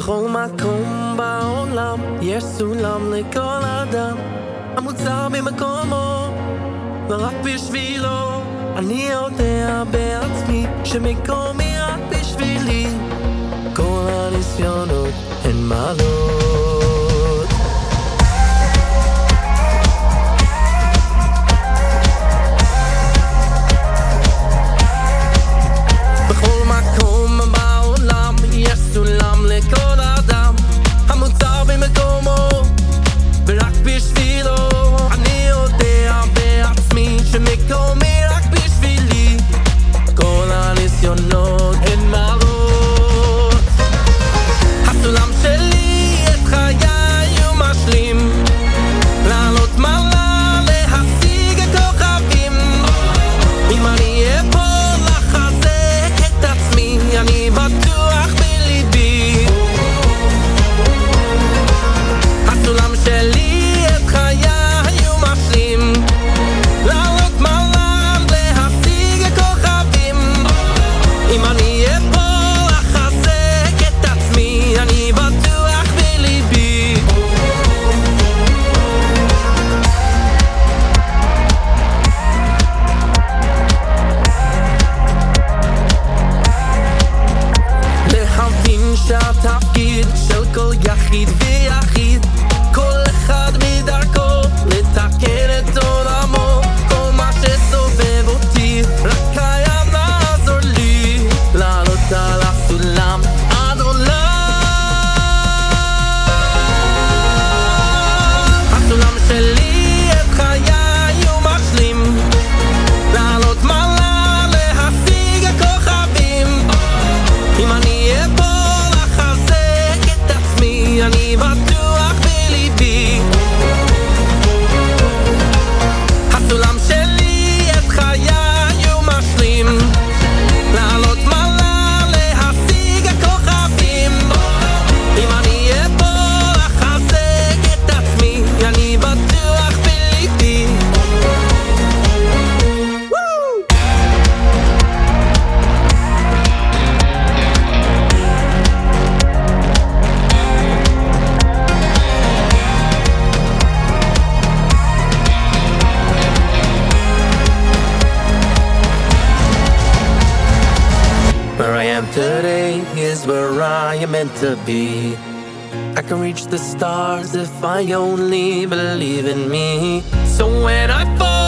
בכל מקום בעולם יש סולם לכל אדם המוצר במקומו ורק בשבילו אני יודע בעצמי שמקומי רק בשבילי כל הניסיונות הן מעלות בכל מקום בעולם יש סולם לכל אדם המוצר במקומו ורק בשבילו אני יודע בעצמי שמקומי רק בשבילי כל הניסיונות הן מעלות הסולם שלי את חיי הוא משלים לעלות מעלה להשיג הכוכבים אם אני אפול לחזק את עצמי אני בטוח בליבי הסולם שלי את חיי הוא משלים לעלות מעלה להשיג הכוכבים אם אני אפול לחזק את עצמי אני בטוח בליבי להבין שהתפקיד של כל יחיד ויחיד כל אחד מדרכו לתקן את עולמו כל מה שסובב אותי רק היה לעזור לי לעלות על הסולם עד עולם הסולם שלי את חיי הוא משלים לעלות מעלה להשיג הכוכבים אם אני אפול לחזק את עצמי אני בטוח בליבי הסולם שלי את חיי הוא משלים לעלות מעלה להשיג הכוכבים אם אני אפול לחזק את עצמי אני בטוח בליבי Where I am today is where I am meant to be. I can reach the stars if I only believe in me. So when I fall